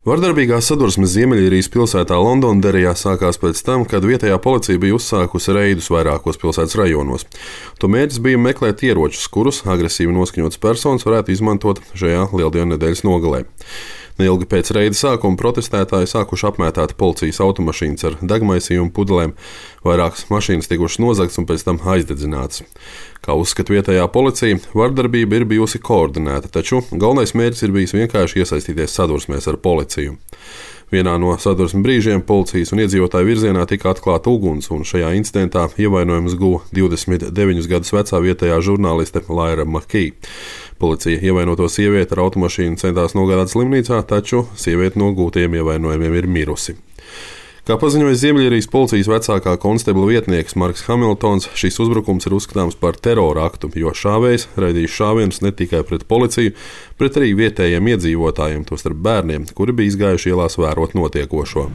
Vardarbīgās sadursmes Ziemeļīrijas pilsētā Londonderijā sākās pēc tam, kad vietējā policija bija uzsākusi reidus vairākos pilsētas rajonos. To mērķis bija meklēt ieročus, kurus agresīvi noskaņotas personas varētu izmantot šajā Lieldienu nedēļas nogalē. Neilgi pēc reida sākuma protestētāji sākuši apmētāt policijas automašīnas ar degmaisījumu pudelēm. Vairākas mašīnas tikušas nozagtas un pēc tam aizdedzinātas. Kā uzskata vietējā policija, vardarbība ir bijusi koordinēta, taču galvenais mērķis ir bijis vienkārši iesaistīties sadursmēs ar policiju. Vienā no sadursmes brīžiem policijas un iedzīvotāju virzienā tika atklāta uguns, un šajā incidentā ievainojumus guva 29 gadus vecā vietējā žurnāliste Laira Makī. Policija ievainoto sievieti ar automašīnu centās nogādāt slimnīcā, taču sieviete no gūtajiem ievainojumiem ir mirusi. Kā paziņoja Ziemeļīrijas policijas vecākā konstebla vietnieks Marks Hamiltons, šis uzbrukums ir uzskatāms par terora aktu, jo šāvējs raidījis šāvienus ne tikai pret policiju, bet arī vietējiem iedzīvotājiem, tostarp bērniem, kuri bija izgājuši ielās vērot notiekošo.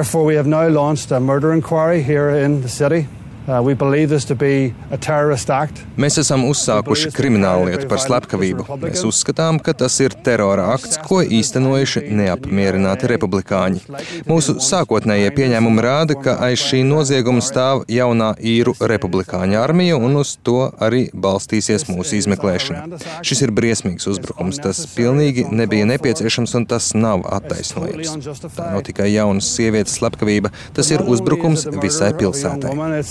Mēs esam uzsākuši krimināllietu par slepkavību. Mēs uzskatām, ka tas ir terora akts, ko īstenojuši neapmierināti republikāņi. Mūsu sākotnējie pieņēmumi rāda, ka aiz šī nozieguma stāv jaunā īru republikāņu armija, un uz to arī balstīsies mūsu izmeklēšana. Šis ir briesmīgs uzbrukums, tas pilnīgi nebija nepieciešams, un tas nav attaisnojams. Tā nav tikai jaunas sievietes slepkavība, tas ir uzbrukums visai pilsētai.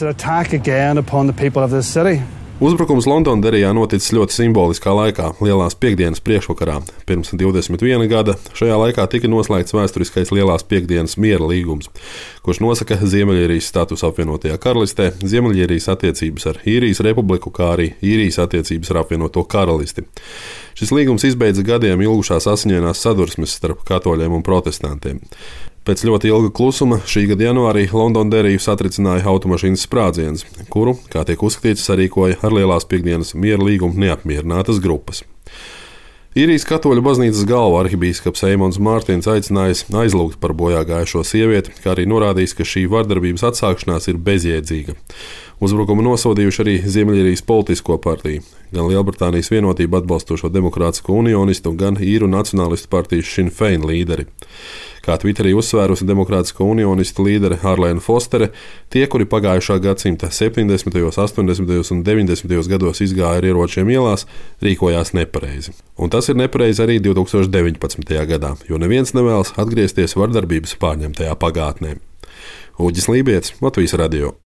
Uzbrukums Londonderijā noticis ļoti simboliskā laikā, Lielās Piektdienas priekšvakarā. Pirms 21 gada šajā laikā tika noslēgts vēsturiskais Lielās Piektdienas miera līgums, kurš nosaka Ziemeļīrijas statusu apvienotajā karalistē, Ziemeļīrijas attiecības ar Īrijas republiku, kā arī Īrijas attiecības ar apvienoto karalisti. Šis līgums izbeidza gadiem ilgušās asiņainās sadursmes starp katoļiem un protestantiem. Pēc ļoti ilga klusuma šī gada janvārī Londonderiju satricināja automašīnas sprādziens, kuru, kā tiek uzskatīts, sarīkoja ar Lielās Piektdienas miera līgumu neapmierinātas grupas. Īrijas katoļu baznīcas galva arhibīskaps Eimons Mārtiņš aicinājis aizlūgt par bojāgājušo sievieti, kā arī norādījis, ka šī vardarbības atsākšanās ir bezjēdzīga. Uzbrukumu nosodījuši arī Ziemeļīrijas politisko partiju, gan Lielbritānijas vienotību atbalstošo demokrātisko unionistu, gan īru nacionālistu partijas Sinn Féin līderi. Kā Twitterī uzsvērusi demokrātisko unionistu līdere Arlēna Fostere, tie, kuri pagājušā gadsimta 70., 80. un 90. gados izgāja ar ieročiem ielās, rīkojās nepareizi. Un tas ir nepareizi arī 2019. gadā, jo neviens nevēlas atgriezties vardarbības pārņemtajā pagātnē. Uģis Lībietis, Latvijas radio.